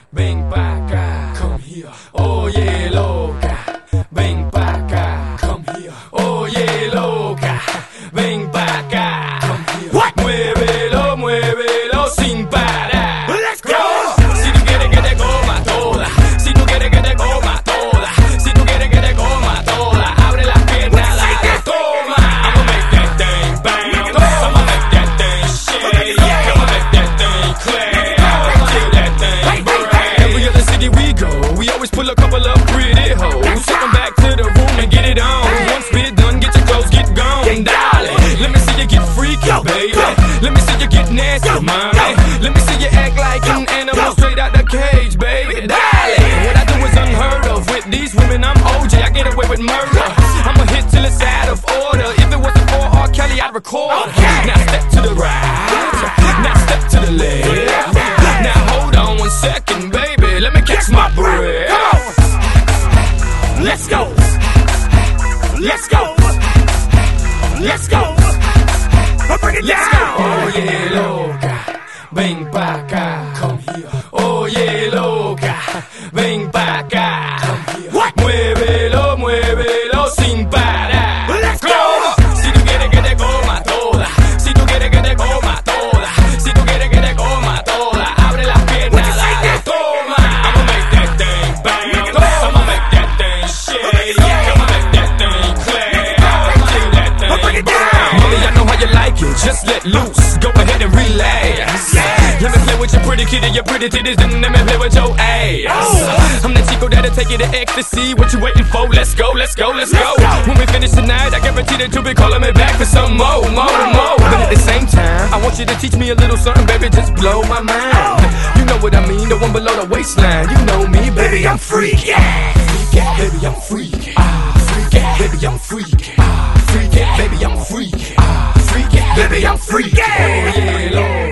ven pa' acá. Come here. Oye, loca, ven pa' acá. Come here. Oye, loca, ven pa' acá. Come here. Muévelo, muévelo sin parar. Let's go. Si tú quieres que te coma toda, si tú quieres que te coma toda, si tú quieres que te coma toda, abre las piernas, dale, toma. I'ma make that thing bang, I'ma make that thing shake, I'ma make that thing clap, till that thing break. Every other city we go, we always pull a couple of pretty hoes, take them back to the room and get it on. Once we're done, get your clothes, get gone, darling. Let me see you get freaky, baby. Let me see you get nasty, mommy. Let me see you act like an animal straight out the cage, baby. Darling, what I do is unheard of. With these women, I'm OJ. I get away with murder. I'm a hit till it's out of order. If it wasn't for R. Kelly, I'd record. Now step to the right. Now step to the left. Now hold on 1 second, baby. Let me catch my breath. Let's go. Let's go. Let's go. Bring it down. Oye, loca, ven pa' acá. Come here. Oye, loca, ven pa' acá. Come here. Muévelo, muévelo sin parar. Let's go. Si tú quieres que te coma toda, si tú quieres que te coma toda, si tú quieres que te coma toda, abre las piernas, dale, toma. I'ma make that thing bang, I'ma make that thing shake, I'ma make that thing clap, till that thing break. Mommy, I know how you like it, just let loose, go ahead and relax. Let me play with your pretty kitty, your pretty titties, then let me play with your ass. I'm the Chico that'll take you to ecstasy. What you waiting for? Let's go, let's go, let's go. When we finish tonight, I guarantee that you'll be calling me back for some more. But at the same time, I want you to teach me a little something, baby, just blow my mind. You know what I mean, the one below the waistline. You know me, baby, I'm freaky. Baby, I'm freaky. Freaky, baby, I'm freaky. Freaky, baby, I'm freaky. Freaky, baby, I'm freaky. Oh yeah, Lord.